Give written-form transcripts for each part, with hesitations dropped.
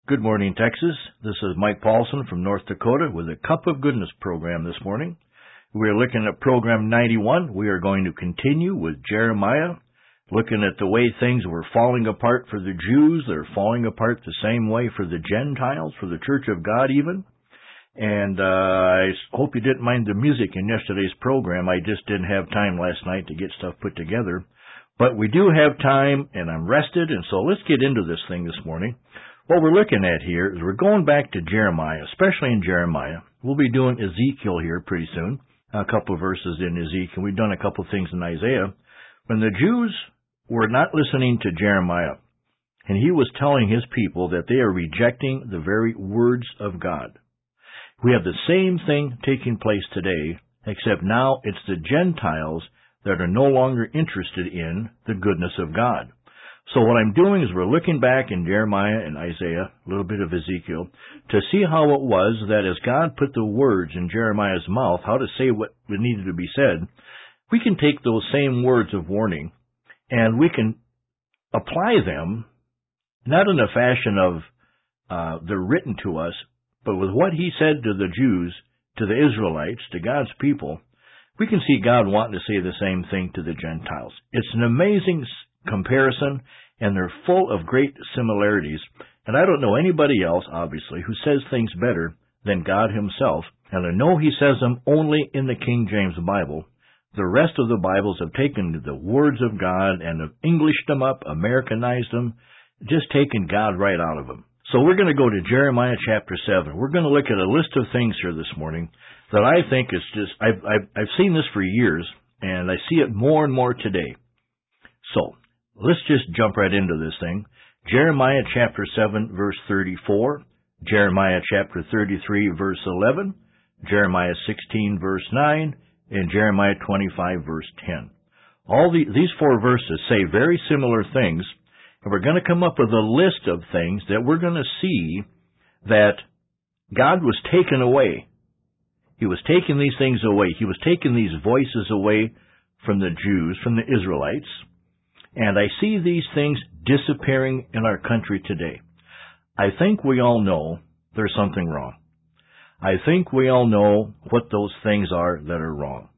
Good morning, Texas. This is Mike Paulson from North Dakota with a Cup of Goodness program this morning. We are looking at program 91. We are going to continue with Jeremiah, looking at the way things were falling apart for the Jews. They're falling apart the same way for the Gentiles, for the Church of God even. And I hope you didn't mind the music in yesterday's program. I just didn't have time last night to get stuff put together. But we do have time, and I'm rested, and so let's get into this thing this morning. What we're looking at here is we're going back to Jeremiah, especially in Jeremiah. We'll be doing Ezekiel here pretty soon, a couple of verses in Ezekiel. We've done a couple of things in Isaiah. When the Jews were not listening to Jeremiah, and he was telling his people that they are rejecting the very words of God. We have the same thing taking place today, except now it's the Gentiles that are no longer interested in the goodness of God. So what I'm doing is we're looking back in Jeremiah and Isaiah, a little bit of Ezekiel, to see how it was that as God put the words in Jeremiah's mouth, how to say what needed to be said, we can take those same words of warning and we can apply them, not in a fashion of they're written to us, but with what he said to the Jews, to the Israelites, to God's people, we can see God wanting to say the same thing to the Gentiles. It's an amazing comparison, and they're full of great similarities. And I don't know anybody else, obviously, who says things better than God himself. And I know he says them only in the King James Bible. The rest of the Bibles have taken the words of God and have Englished them up, Americanized them, just taken God right out of them. So we're going to go to Jeremiah chapter 7. We're going to look at a list of things here this morning that I think is just, I've seen this for years, and I see it more and more today. So, let's just jump right into this thing. Jeremiah chapter 7, verse 34, Jeremiah chapter 33, verse 11, Jeremiah 16, verse 9, and Jeremiah 25, verse 10. These four verses say very similar things, and we're going to come up with a list of things that we're going to see that God was taken away. He was taking these things away. He was taking these voices away from the Jews, from the Israelites. And I see these things disappearing in our country today. I think we all know there's something wrong. I think we all know what those things are that are wrong.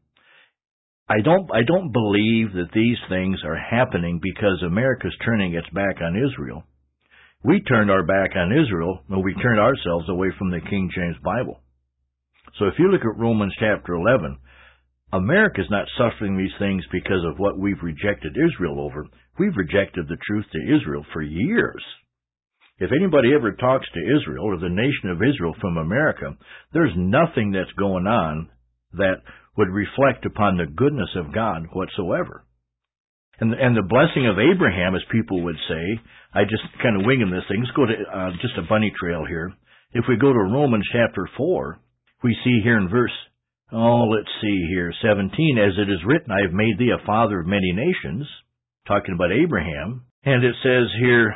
I don't believe that these things are happening because America's turning its back on Israel. We turned our back on Israel when we turned ourselves away from the King James Bible. So if you look at Romans chapter 11, America's not suffering these things because of what we've rejected Israel over. We've rejected the truth to Israel for years. If anybody ever talks to Israel or the nation of Israel from America, there's nothing that's going on that would reflect upon the goodness of God whatsoever. And the blessing of Abraham, as people would say, I just kind of winging this thing. Let's go to just a bunny trail here. If we go to Romans chapter 4, we see here in verse 17, as it is written, I have made thee a father of many nations, talking about Abraham. And it says here,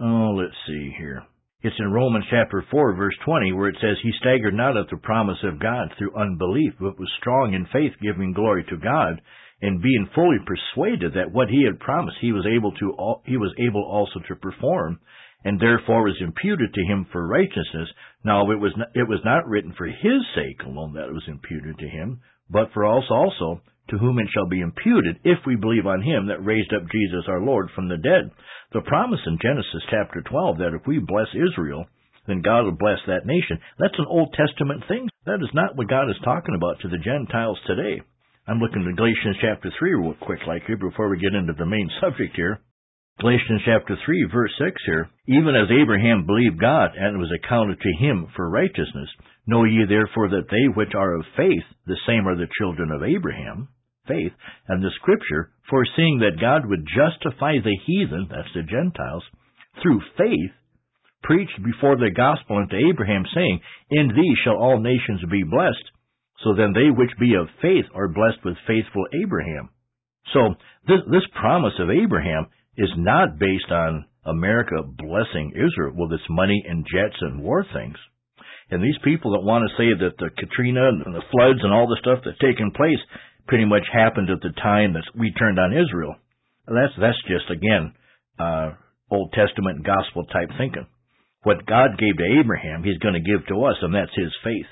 it's in Romans chapter 4, verse 20, where it says, he staggered not at the promise of God through unbelief, but was strong in faith, giving glory to God, and being fully persuaded that what he had promised he was able also to perform, and therefore was imputed to him for righteousness. Now it was not written for his sake alone that it was imputed to him, but for us also, to whom it shall be imputed, if we believe on him that raised up Jesus our Lord from the dead. The promise in Genesis chapter 12 that if we bless Israel, then God will bless that nation. That's an Old Testament thing. That is not what God is talking about to the Gentiles today. I'm looking at Galatians chapter 3 real quick like here before we get into the main subject here. Galatians chapter 3, verse 6 here, even as Abraham believed God, and it was accounted to him for righteousness. Know ye therefore that they which are of faith, the same are the children of Abraham, faith, and the Scripture, foreseeing that God would justify the heathen, that's the Gentiles, through faith, preached before the gospel unto Abraham, saying, in thee shall all nations be blessed. So then they which be of faith are blessed with faithful Abraham. So this promise of Abraham is not based on America blessing Israel with its money and jets and war things. And these people that want to say that the Katrina and the floods and all the stuff that's taken place pretty much happened at the time that we turned on Israel, that's just, again, Old Testament gospel type thinking. What God gave to Abraham, He's going to give to us, and that's His faith.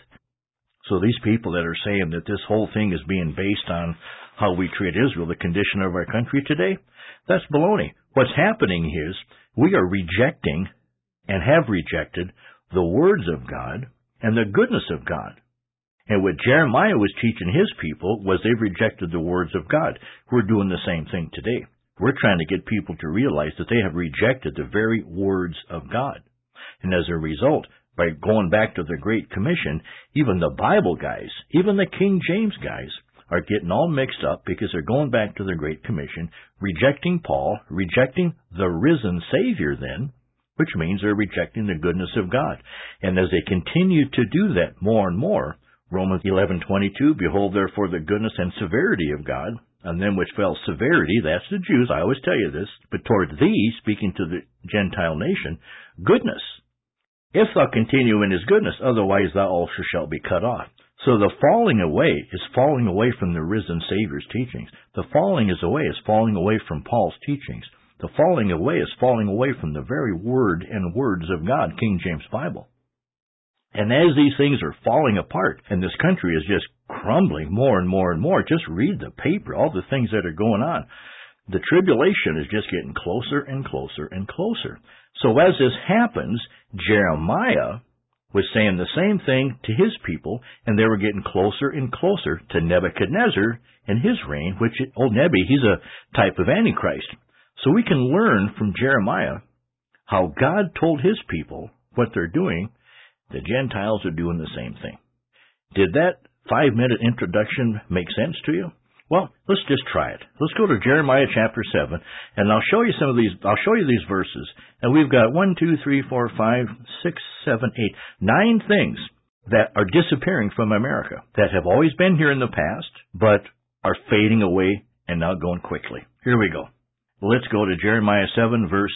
So these people that are saying that this whole thing is being based on how we treat Israel, the condition of our country today, that's baloney. What's happening is we are rejecting and have rejected the words of God and the goodness of God. And what Jeremiah was teaching his people was they've rejected the words of God. We're doing the same thing today. We're trying to get people to realize that they have rejected the very words of God. And as a result, by going back to the Great Commission, even the Bible guys, even the King James guys, are getting all mixed up because they're going back to the Great Commission, rejecting Paul, rejecting the risen Savior then, which means they're rejecting the goodness of God. And as they continue to do that more and more, Romans 11:22, behold therefore the goodness and severity of God, on them which fell severity, that's the Jews, I always tell you this, but toward thee, speaking to the Gentile nation, goodness. If thou continue in his goodness, otherwise thou also shalt be cut off. So the falling away is falling away from the risen Savior's teachings. The falling is falling away from Paul's teachings. The falling away is falling away from the very word and words of God, King James Bible. And as these things are falling apart, and this country is just crumbling more and more and more, just read the paper, all the things that are going on. The tribulation is just getting closer and closer and closer. So as this happens, Jeremiah was saying the same thing to his people, and they were getting closer and closer to Nebuchadnezzar and his reign, which, old Nebi, he's a type of Antichrist. So we can learn from Jeremiah how God told his people what they're doing. The Gentiles are doing the same thing. Did that 5-minute introduction make sense to you? Well, let's just try it. Let's go to Jeremiah chapter 7, and I'll show you these verses. And we've got 1, 2, 3, 4, 5, 6, 7, 8, 9 things that are disappearing from America that have always been here in the past, but are fading away and now going quickly. Here we go. Let's go to Jeremiah 7, verse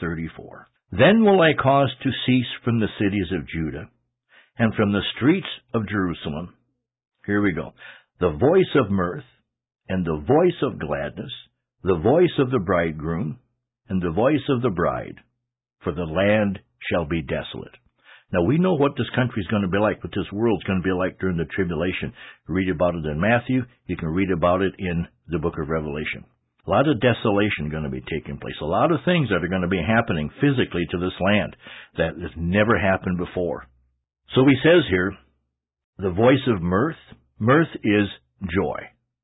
34. Then will I cause to cease from the cities of Judah and from the streets of Jerusalem. Here we go. The voice of mirth and the voice of gladness, the voice of the bridegroom and the voice of the bride, for the land shall be desolate. Now we know what this country is going to be like, what this world is going to be like during the tribulation. Read about it in Matthew. You can read about it in the book of Revelation. A lot of desolation going to be taking place. A lot of things that are going to be happening physically to this land that has never happened before. So he says here, the voice of mirth. Mirth is joy.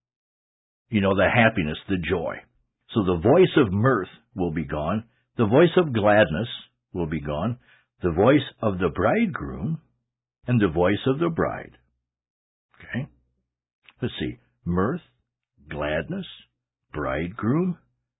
You know, the happiness, the joy. So the voice of mirth will be gone. The voice of gladness will be gone. The voice of the bridegroom and the voice of the bride. Okay? Let's see. Mirth, gladness, bridegroom,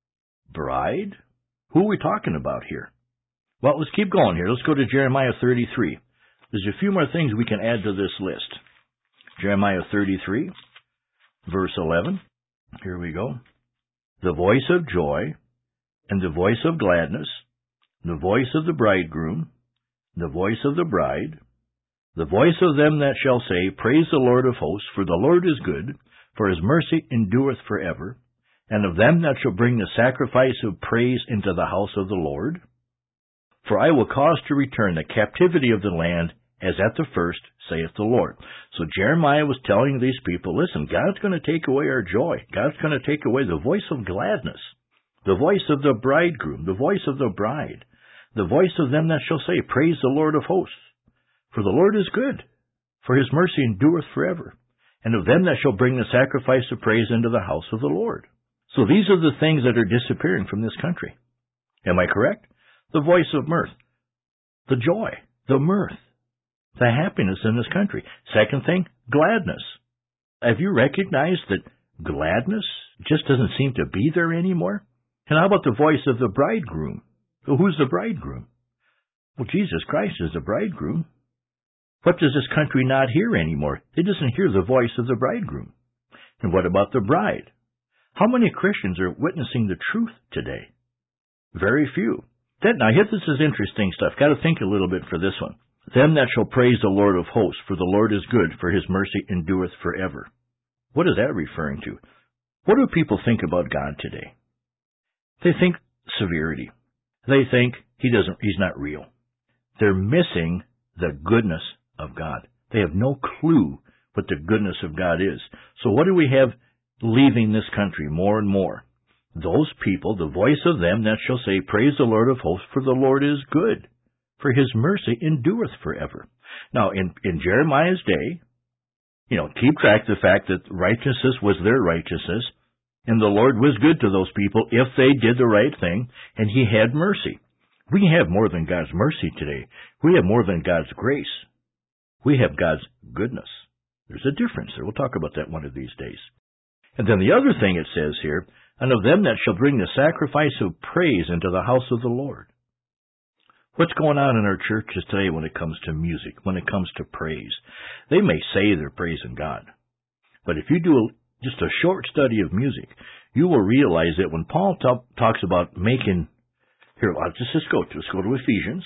bride. Who are we talking about here? Well, let's keep going here. Let's go to Jeremiah 33. There's a few more things we can add to this list. Jeremiah 33, verse 11. Here we go. The voice of joy and the voice of gladness, the voice of the bridegroom, the voice of the bride, the voice of them that shall say, Praise the Lord of hosts, for the Lord is good, for his mercy endureth forever, and of them that shall bring the sacrifice of praise into the house of the Lord. For I will cause to return the captivity of the land as at the first, saith the Lord. So Jeremiah was telling these people, listen, God's going to take away our joy. God's going to take away the voice of gladness, the voice of the bridegroom, the voice of the bride, the voice of them that shall say, Praise the Lord of hosts. For the Lord is good, for his mercy endureth forever, and of them that shall bring the sacrifice of praise into the house of the Lord. So these are the things that are disappearing from this country. Am I correct? The voice of mirth, the joy, the mirth, the happiness in this country. Second thing, gladness. Have you recognized that gladness just doesn't seem to be there anymore? And how about the voice of the bridegroom? Well, who's the bridegroom? Well, Jesus Christ is the bridegroom. What does this country not hear anymore? It doesn't hear the voice of the bridegroom. And what about the bride? How many Christians are witnessing the truth today? Very few. Now, here, this is interesting stuff. Got to think a little bit for this one. Them that shall praise the Lord of hosts, for the Lord is good, for his mercy endureth forever. What is that referring to? What do people think about God today? They think severity. They think he's not real. They're missing the goodness of God. They have no clue what the goodness of God is. So what do we have leaving this country more and more? Those people, the voice of them that shall say, Praise the Lord of hosts, for the Lord is good, for his mercy endureth forever. Now, in Jeremiah's day, keep track of the fact that righteousness was their righteousness, and the Lord was good to those people if they did the right thing, and he had mercy. We have more than God's mercy today. We have more than God's grace. We have God's goodness. There's a difference there. We'll talk about that one of these days. And then the other thing it says here, and of them that shall bring the sacrifice of praise into the house of the Lord. What's going on in our churches today when it comes to music, when it comes to praise? They may say they're praising God, but if you do just a short study of music, you will realize that when Paul talks about making, here, let's go to Ephesians.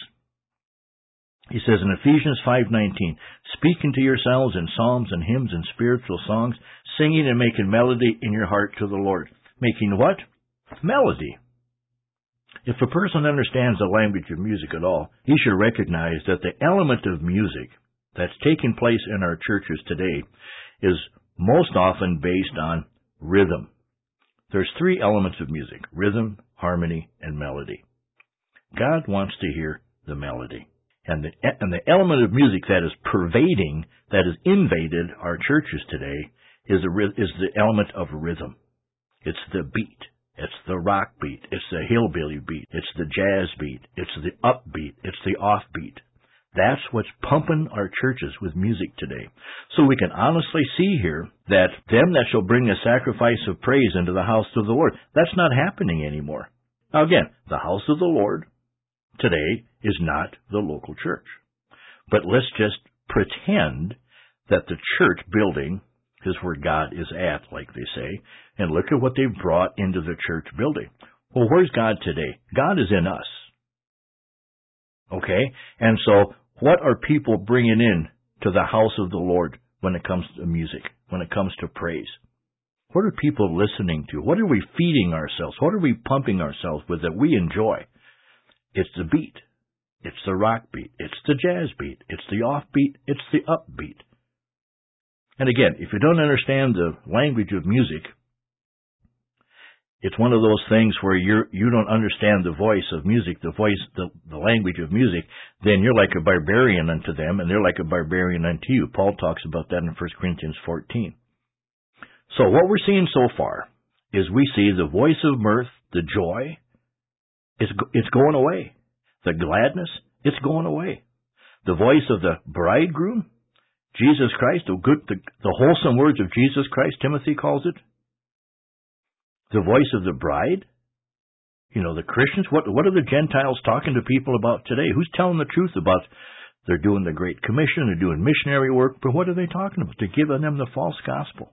He says in Ephesians 5:19, speaking to yourselves in psalms and hymns and spiritual songs, singing and making melody in your heart to the Lord. Making what? Melody. If a person understands the language of music at all, he should recognize that the element of music that's taking place in our churches today is most often based on rhythm. There's three elements of music: rhythm, harmony, and melody. God wants to hear the melody. And the element of music that is pervading, that has invaded our churches today, is the element of rhythm. It's the beat. It's the rock beat. It's the hillbilly beat. It's the jazz beat. It's the upbeat. It's the offbeat. That's what's pumping our churches with music today. So we can honestly see here that them that shall bring a sacrifice of praise into the house of the Lord, that's not happening anymore. Now again, the house of the Lord today is not the local church. But let's just pretend that the church building is where God is at, like they say, and look at what they've brought into the church building. Well, where's God today? God is in us. Okay? And so, what are people bringing in to the house of the Lord when it comes to music, when it comes to praise? What are people listening to? What are we feeding ourselves? What are we pumping ourselves with that we enjoy? It's the beat. It's the rock beat. It's the jazz beat. It's the offbeat. It's the upbeat. And again, if you don't understand the language of music, it's one of those things where you don't understand the voice of music, the language of music, then you're like a barbarian unto them, and they're like a barbarian unto you. Paul talks about that in 1 Corinthians 14. So what we're seeing so far is we see the voice of mirth, the joy, it's going away. The gladness, it's going away. The voice of the bridegroom, Jesus Christ, the wholesome words of Jesus Christ, Timothy calls it. The voice of the bride, the Christians. What are the Gentiles talking to people about today? Who's telling the truth about they're doing the Great Commission, they're doing missionary work, but what are they talking about? They're giving them the false gospel.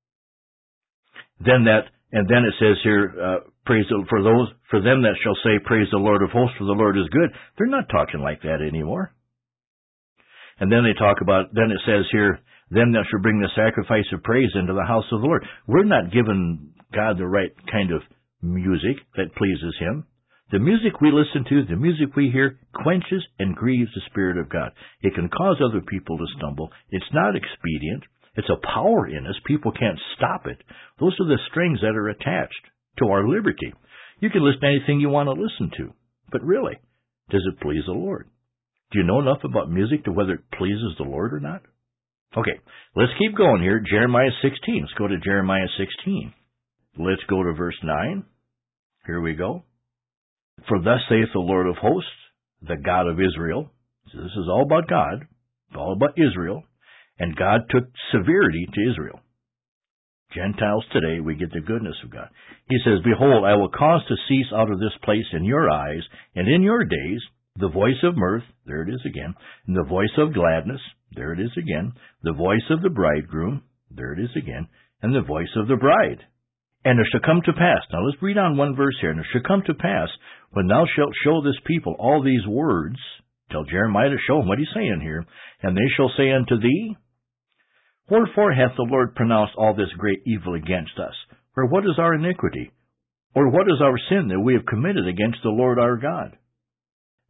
Then it says here, for them that shall say, Praise the Lord of hosts, for the Lord is good. They're not talking like that anymore. And then it says here, them that shall bring the sacrifice of praise into the house of the Lord. We're not giving God the right kind of music that pleases Him. The music we listen to, the music we hear, quenches and grieves the Spirit of God. It can cause other people to stumble. It's not expedient. It's a power in us. People can't stop it. Those are the strings that are attached to our liberty. You can listen to anything you want to listen to. But really, does it please the Lord? Do you know enough about music to whether it pleases the Lord or not? Okay, let's keep going here. Jeremiah 16. Let's go to Jeremiah 16. Let's go to verse 9. Here we go. For thus saith the Lord of hosts, the God of Israel. So this is all about God. It's all about Israel. And God took severity to Israel. Gentiles today, we get the goodness of God. He says, Behold, I will cause to cease out of this place in your eyes, and in your days, the voice of mirth, there it is again, and the voice of gladness, there it is again, the voice of the bridegroom, there it is again, and the voice of the bride. And it shall come to pass, now let's read on one verse here, and it shall come to pass, when thou shalt show this people all these words, tell Jeremiah to show them what he's saying here, and they shall say unto thee, Wherefore hath the Lord pronounced all this great evil against us? Or what is our iniquity? Or what is our sin that we have committed against the Lord our God?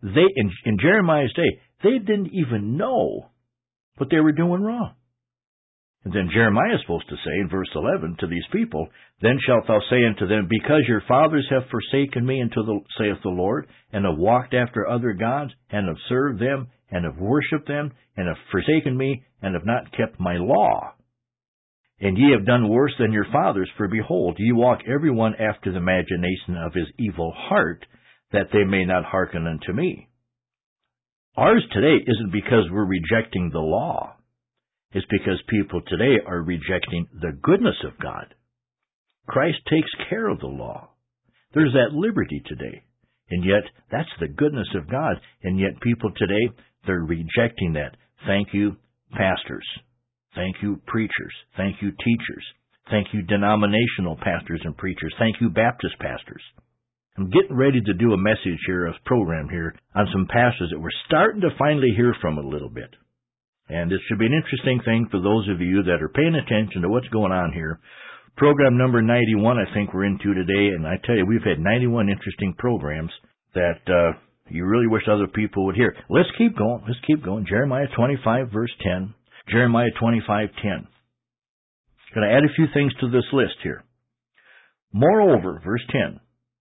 in Jeremiah's day, they didn't even know what they were doing wrong. And then Jeremiah is supposed to say in verse 11 to these people, Then shalt thou say unto them, Because your fathers have forsaken me, saith the Lord, and have walked after other gods, and have served them, and have worshipped them, and have forsaken me, and have not kept my law. And ye have done worse than your fathers, for behold, ye walk every one after the imagination of his evil heart, that they may not hearken unto me. Ours today isn't because we're rejecting the law. It's because people today are rejecting the goodness of God. Christ takes care of the law. There's that liberty today. And yet, that's the goodness of God. And yet people today, they're rejecting that. Thank you, pastors. Thank you, preachers. Thank you, teachers. Thank you, denominational pastors and preachers. Thank you, Baptist pastors. I'm getting ready to do a message here, a program here, on some pastors that we're starting to finally hear from a little bit. And this should be an interesting thing for those of you that are paying attention to what's going on here. Program number 91, I think we're into today, and I tell you, we've had 91 interesting programs that you really wish other people would hear. Let's keep going. Let's keep going. Jeremiah 25, verse 10. Jeremiah 25:10. Going to add a few things to this list here. Moreover, verse 10,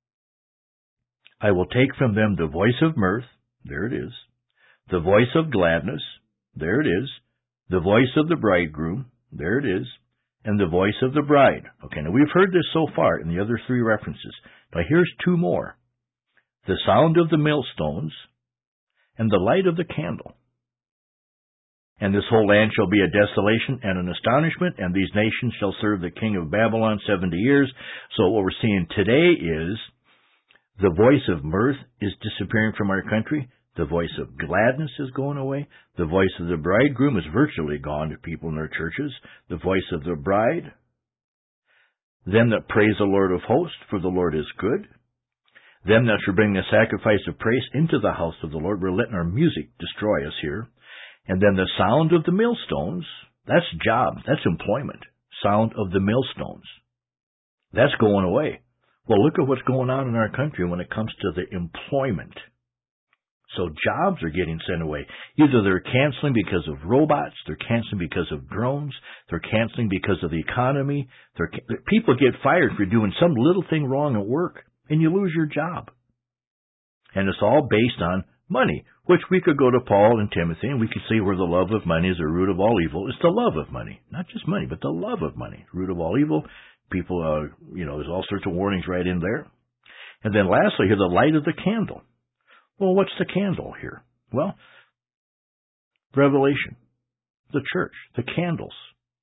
I will take from them the voice of mirth, there it is, the voice of gladness, there it is, the voice of the bridegroom, there it is, and the voice of the bride. Okay, now we've heard this so far in the other three references. Now here's two more. The sound of the millstones and the light of the candle. And this whole land shall be a desolation and an astonishment, and these nations shall serve the king of Babylon 70 years. So what we're seeing today is the voice of mirth is disappearing from our country. The voice of gladness is going away. The voice of the bridegroom is virtually gone to people in their churches. The voice of the bride. Them that praise the Lord of hosts, for the Lord is good. Them that shall bring the sacrifice of praise into the house of the Lord. We're letting our music destroy us here. And then the sound of the millstones, that's job, that's employment. Sound of the millstones. That's going away. Well, look at what's going on in our country when it comes to the employment. So jobs are getting sent away. Either they're canceling because of robots, they're canceling because of drones, they're canceling because of the economy. People get fired for doing some little thing wrong at work, and you lose your job. And it's all based on money, which we could go to Paul and Timothy, and we could see where the love of money is the root of all evil. It's the love of money, not just money, but the love of money, root of all evil. People, there's all sorts of warnings right in there. And then lastly here, the light of the candle. Well, what's the candle here? Well, Revelation, the church, the candles.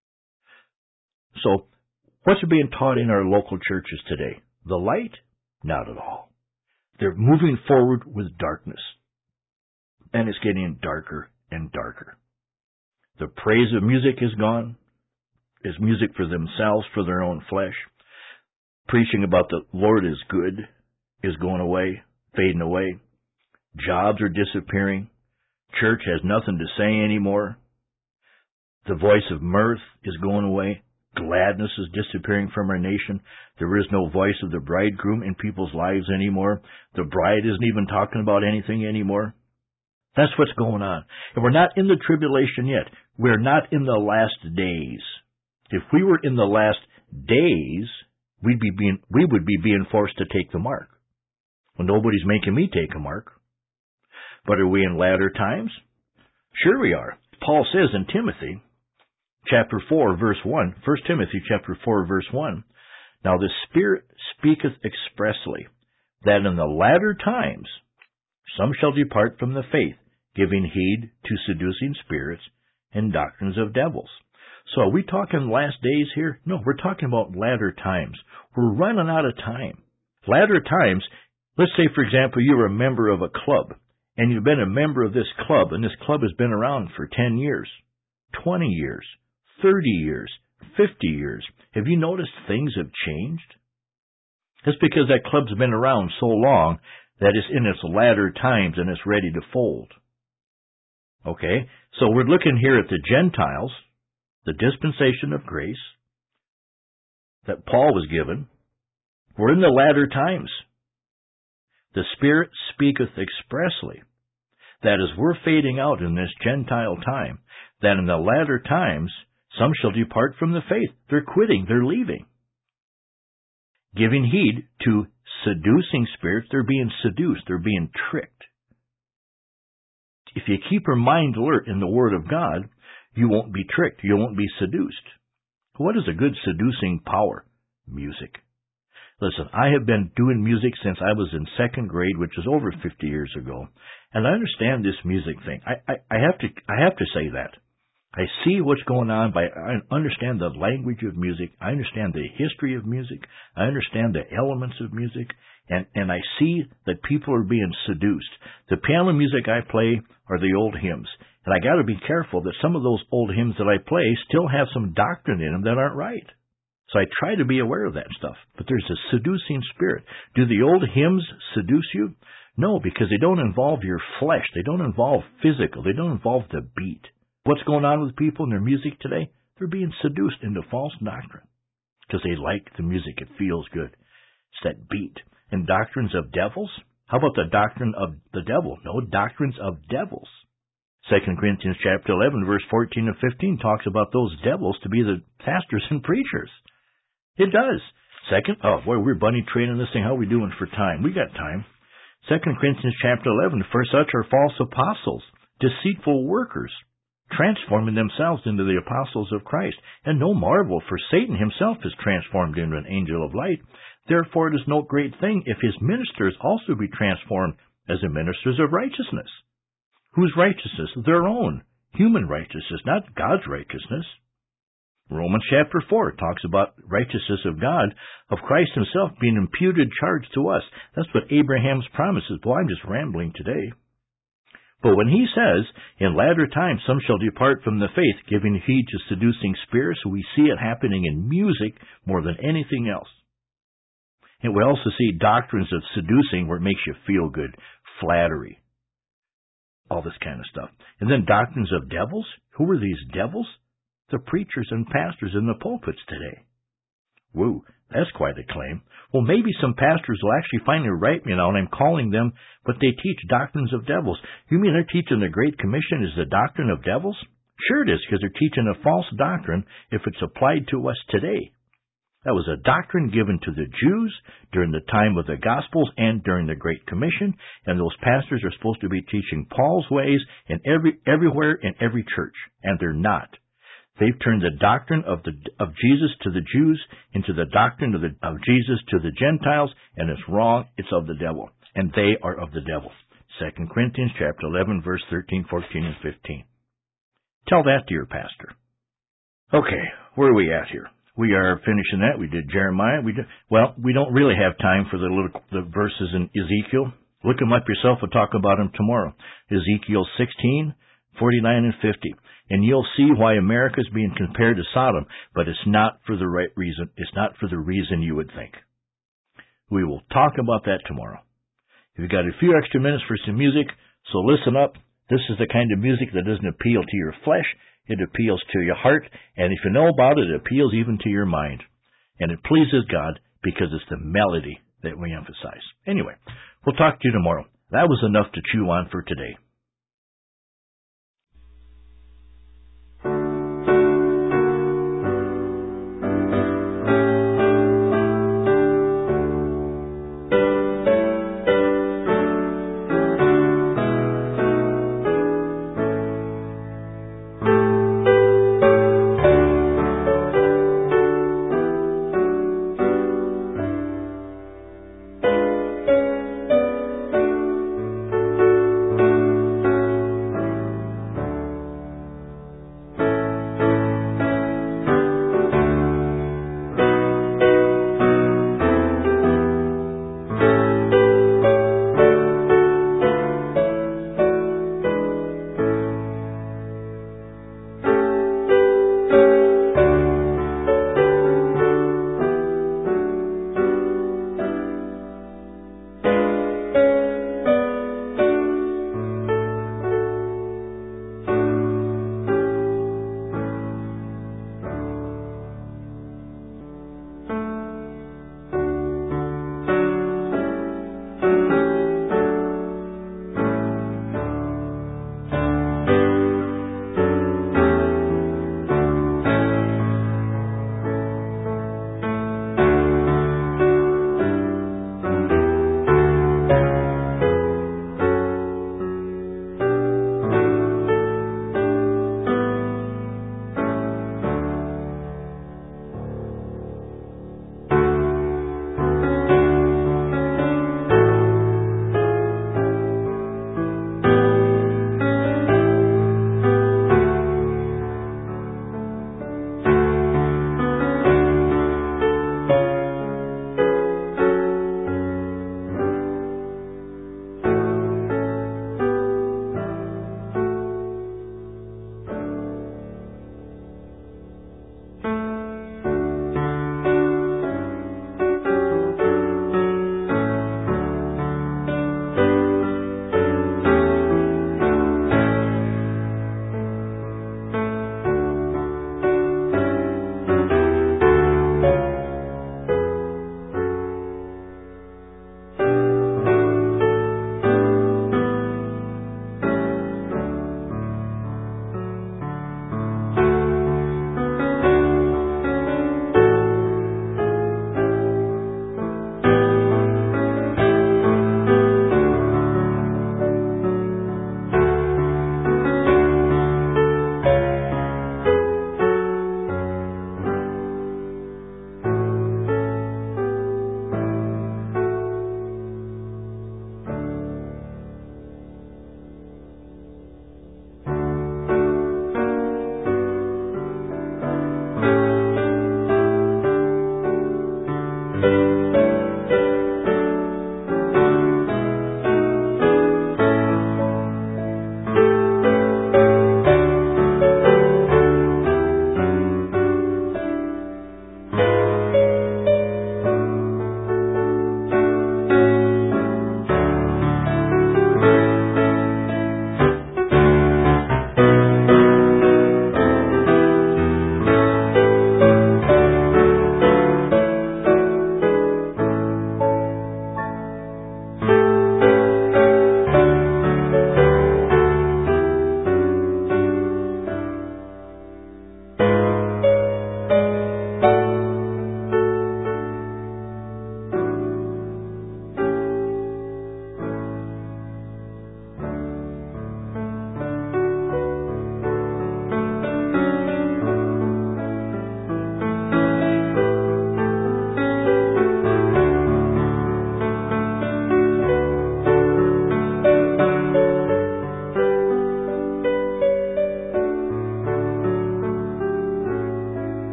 So, what's being taught in our local churches today? The light? Not at all. They're moving forward with darkness. And it's getting darker and darker. The praise of music is gone. It's music for themselves, for their own flesh. Preaching about the Lord is good is going away, fading away. Jobs are disappearing. Church has nothing to say anymore. The voice of mirth is going away. Gladness is disappearing from our nation. There is no voice of the bridegroom in people's lives anymore. The bride isn't even talking about anything anymore. That's what's going on. And we're not in the tribulation yet. We're not in the last days. If we were in the last days, we would be being forced to take the mark. Well, nobody's making me take a mark. But are we in latter times? Sure we are. Paul says in Timothy, chapter 4, verse 1, 1 Timothy chapter 4, verse 1, Now the Spirit speaketh expressly, that in the latter times some shall depart from the faith, giving heed to seducing spirits and doctrines of devils. So are we talking last days here? No, we're talking about latter times. We're running out of time. Latter times, let's say, for example, you're a member of a club, and you've been a member of this club, and this club has been around for 10 years, 20 years, 30 years, 50 years. Have you noticed things have changed? That's because that club's been around so long that it's in its latter times and it's ready to fold. Okay? So we're looking here at the Gentiles, the dispensation of grace that Paul was given. We're in the latter times. The Spirit speaketh expressly that as we're fading out in this Gentile time, that in the latter times some shall depart from the faith. They're quitting. They're leaving. Giving heed to seducing spirits, they're being seduced. They're being tricked. If you keep your mind alert in the Word of God, you won't be tricked. You won't be seduced. What is a good seducing power? Music. Listen, I have been doing music since I was in second grade, which is over 50 years ago, and I understand this music thing. I have to say that. I see what's going on. I understand the language of music. I understand the history of music. I understand the elements of music, and I see that people are being seduced. The piano music I play are the old hymns, and I got to be careful that some of those old hymns that I play still have some doctrine in them that aren't right. So I try to be aware of that stuff. But there's a seducing spirit. Do the old hymns seduce you? No, because they don't involve your flesh. They don't involve physical. They don't involve the beat. What's going on with people in their music today? They're being seduced into false doctrine because they like the music. It feels good. It's that beat. And doctrines of devils? How about the doctrine of the devil? No, doctrines of devils. 2 Corinthians chapter 11, verse 14 and 15 talks about those devils to be the pastors and preachers. It does. We're bunny training this thing. How are we doing for time? We got time. 2 Corinthians chapter 11, for such are false apostles, deceitful workers, transforming themselves into the apostles of Christ. And no marvel, for Satan himself is transformed into an angel of light. Therefore it is no great thing if his ministers also be transformed as the ministers of righteousness. Whose righteousness? Their own. Human righteousness, not God's righteousness. Romans chapter 4 talks about righteousness of God, of Christ himself being imputed charge to us. That's what Abraham's promises. Boy, I'm just rambling today. But when he says, in latter times some shall depart from the faith, giving heed to seducing spirits, we see it happening in music more than anything else. And we also see doctrines of seducing where it makes you feel good, flattery, all this kind of stuff. And then doctrines of devils. Who are these devils? The preachers and pastors in the pulpits today. Woo, that's quite a claim. Well, maybe some pastors will actually finally write me now, and I'm calling them, but they teach doctrines of devils. You mean they're teaching the Great Commission is the doctrine of devils? Sure it is, because they're teaching a false doctrine if it's applied to us today. That was a doctrine given to the Jews during the time of the Gospels and during the Great Commission, and those pastors are supposed to be teaching Paul's ways in everywhere in every church, and they're not. They've turned the doctrine of Jesus to the Jews into the doctrine of Jesus to the Gentiles, and it's wrong. It's of the devil, and they are of the devil. 2 Corinthians chapter 11, verse 13, 14, and 15. Tell that to your pastor. Okay, where are we at here? We are finishing that. We did Jeremiah. We don't really have time for the verses in Ezekiel. Look them up yourself. We'll talk about them tomorrow. Ezekiel 16, 49, and 50. And you'll see why America is being compared to Sodom, but it's not for the right reason. It's not for the reason you would think. We will talk about that tomorrow. You've got a few extra minutes for some music, so listen up. This is the kind of music that doesn't appeal to your flesh. It appeals to your heart, and if you know about it, it appeals even to your mind. And it pleases God because it's the melody that we emphasize. Anyway, we'll talk to you tomorrow. That was enough to chew on for today.